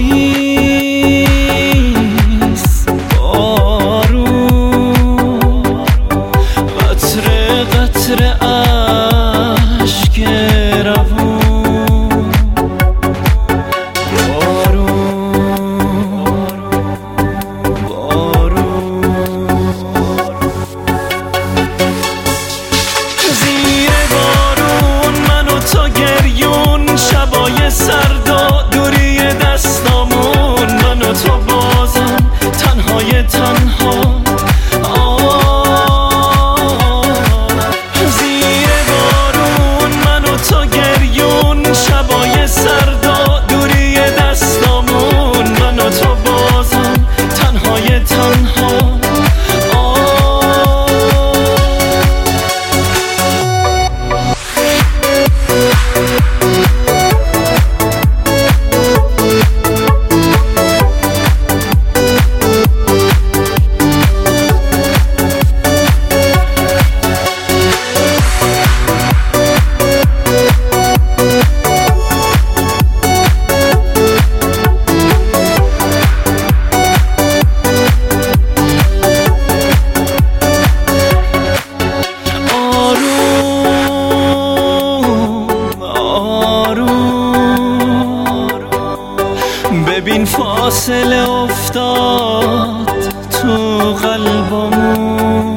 پاییز بارون، قطره قطره اشک روون، بارون زیر بارون من و تو گریون، شبای سردا دوری دستامون، من و تو بازم تنهای تنها. زیر بارون من و تو گریون، شبای سردا دوری دستامون، من و تو بازم تنهای تنها. ببین فاصله افتاد تو قلبمون.